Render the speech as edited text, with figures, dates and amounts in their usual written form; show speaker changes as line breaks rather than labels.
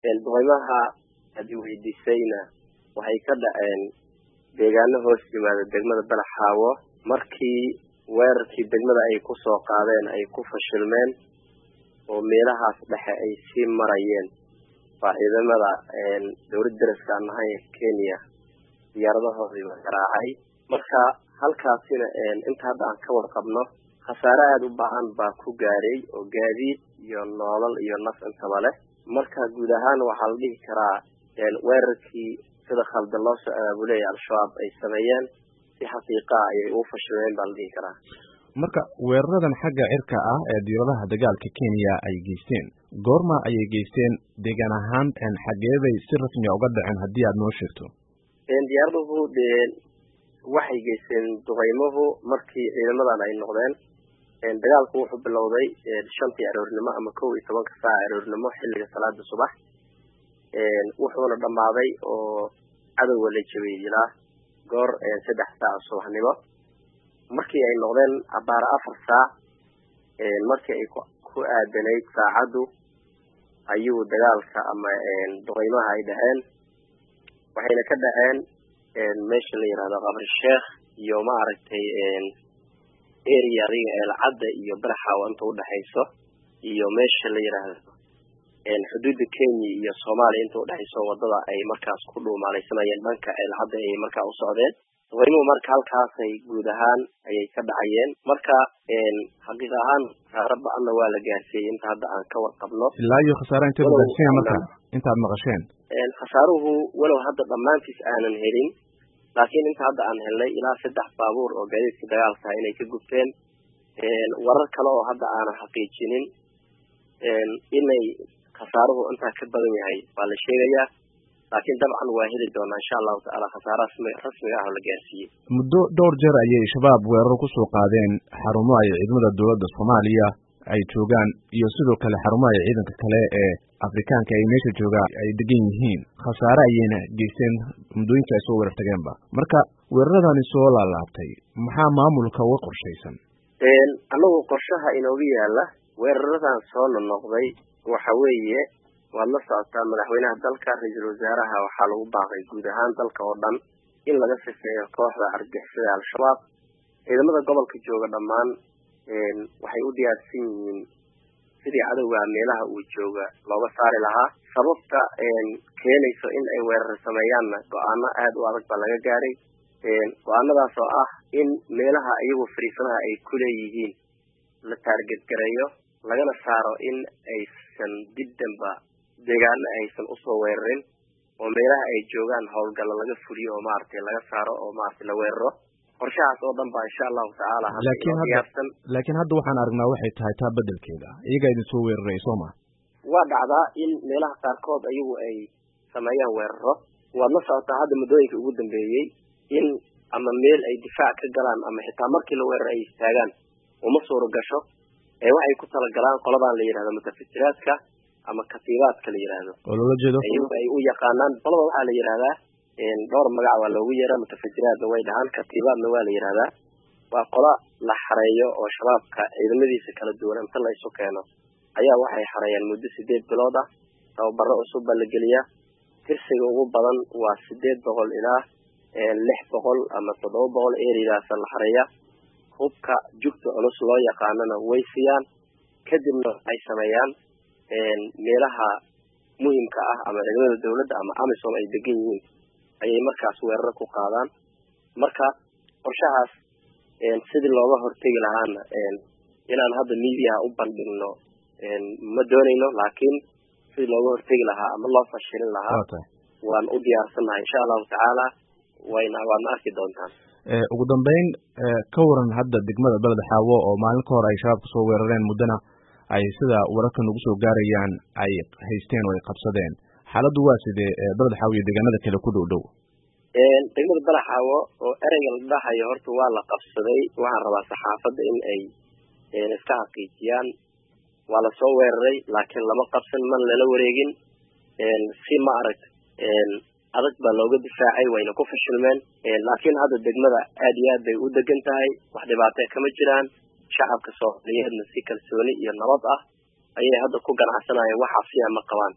duqeymaha hadii weydiisayna waxay ka dhaceen deegaano hoos yimaada degmada Balaxaawo markii weerarkii degmada ay ku soo qaadeen ay ku fashilmeen oo meelahaas dhexe ay sii marayeen ciidamada dowladda daraska nahay Kenya diyaaradahoodii garaacay marka halkaasina inta hadda aan ka warqabno khasaare aad u baahan baa ku gaaray oo gaadiid iyo nolol iyo naf intaba leh marka guud ahaan waxa la dhihi karaa weerarkii sida khaldan loo soo abaabulay al-shabaab ay sameeyeen si xaqiiqa ah ay u fashilmeen baa la dhihi karaa
marka weeraradan xagga cirka ah ee diyaaradaha dagaalka Kenya ay geysteen goorma ayay geysteen deegaan ahaan xageebay si rasmi ah uga dhaceen hadii aad noo sheegto
diyaaraduhu waxay geysteen duqeymuhu markii ciidamadan ay noqdeen dagaalku wuxuu bilowday 5 aroornimo ama 12 saac aroornimo xilliga salaada subax wuxuuna dhamaaday oo cadawga la jabiyay ilaa goor 3 saac subaxnimo markii ay noqdeen abaar 4 saac markii ay ku aadanayd saacadu ayuu dagaalka ama duqeymaha ay dhaceen waxayna ka dhaceen meesha la yiraahdo Qabri Sheekh iyo ma aragtay area Al-Cadda iyo Balaxaawo inta u dhaxayso iyo meesha la yiraahdo xuduudda Kenya iyo Soomaaliya inta u dhaxayso wadada ay markaas ku dhuumaalaysanayeen dhanka Al-Cadda ay markaa u socdeen waynu marka halkaas ay guud ahaan ayay ka dhacayeen marka xaqiiq ahaan rabba anna waa la gaarsiiyay inta hadda aan ka warqabno
ilaa iyo khasaare inta gaarsiiyay marka inta aad maqasheen
khasaaruhu walow hadda dhamaantiis aanan helin laakiin inta hadda aan helnay ilaa 3 baabuur oo gaadiidka dagaalka inay ka gubteen warar kale oo hadda aanan xaqiijinin inay khasaaruhu inta ka badan yahay waa la sheegayaa laakiin dabcan waa heli doonaa insha Allah ta'ala khasaaro rasmi ah oo la gaarsiiyay
muddo dhowr jeer ayay shabaab weerar ku soo qaadeen xarumo ay ciidamada dawladda Soomaaliya ay joogaan iyo sidoo kale xarumaha ciidanka kale ee Afrikaanka ay meesha jooga ay degan yihiin khasaare ayayna geysteen mudooyinka ay soo weerartageenba marka weeraradani soo laalaabtay maxaa maamulka uga qorshaysan
anagu qorshaha inooga yaala weeraradan soo noqday waxa weeye waa la socotaa madaxweynaha dalka ra'iisul wasaaraha waxa lagu baaqay guud ahaan dalka oo dhan in laga sifeeyo kooxda argagixisada al-shabaab ciidamada gobolka jooga dhamaan waxay u diyaarsan yihiin sidii cadawga meelaha uu jooga looga saari lahaa sababta keenayso in ay weerar sameeyaan go'aano aad u adag baa laga gaaray go'aanadaas oo ah in meelaha iyagu fariisanaha ay ku leeyihiin la target gareeyo lagana saaro in aysan dibdanba deegaano aysan u soo weerarin oo meelaha ay joogaan howlgalo laga fuliyo oo maartay laga saaro oo maartay la weeraro qorshahaas oo dhan baa insha Allah ta'ala
laakiin hadda waxaan aragnaa waxay tahay taa bedelkeeda iyaga idin soo weeraray Sooma
waa dhacdaa in meelaha qaarkood ayagu ay sameeyaan weeraro waa la socotaa hadda mudooyinka ugu dambeeyay in ama meel ay difaac ka galaan ama xitaa markii la weerar ay istaagaan uma suuro gasho waxay ku tala galaan qoladan la yiraahdo mutafajiraadka ama katiibaadka la yiraahdo
oo loo jeedo
ay u yaqaanaan qolada waxa la yiraahdaa dhowr magac waa loogu yeeraa mutafajiraadna way dhahaan katiibaadna waa la yiraahdaa waa qola la xareeyo oo shabaabka ciidamadiisa kala duwan inta la isu keeno ayaa waxay xareeyaan muddo 8 bilood ah tababaro cusub la geliya tirsiga ugu badan waa 800 ilaa 600 ama 700 eeridaas la xareeya hubka jugta culus loo yaqaanana way siiyaan kadibna ay sameeyaan meelaha muhiimka ah ama ciidamada dawladda ama AMISOM ay degan yihiin ayay markaas weerar ku qaadaan marka qorshahaas sidii looga hortagi lahaana inaan hadda media u bandhigno ma doonayno laakiin sidii looga hortagi lahaa ama loo fashilin lahaa waan u diyaarsanahay insha Allah ta'ala waan arki doontaan
ugu dambeyn ka waran hadda degmada Balaxaawo oo maalin ka hor ay shabaab soo weerareen mudana ay sida wararkan ugu soo gaarayaan ay haysteen oo ay qabsadeen xaaladdu waa sidee Balaxaawo iyo deegaanada kale ku dhow
degmada Balaxaawo oo ereyga la dhahayo horta waa la qabsaday waxaan rabaa saxaafadda in ay iska xaqiijiyaan waa la soo weeraray laakiin lama qabsan man lala wareegin si ma arag adag baa looga difaacay wayna ku fashilmeen laakiin hadda degmada aad iyo aad bay u degan tahay wax dhibaato kama jiraan shacabka Soomaaliyeedna si kalsooni iyo nabad ah ayay hadda ku ganacsanayaan waxa fiican ma qabaan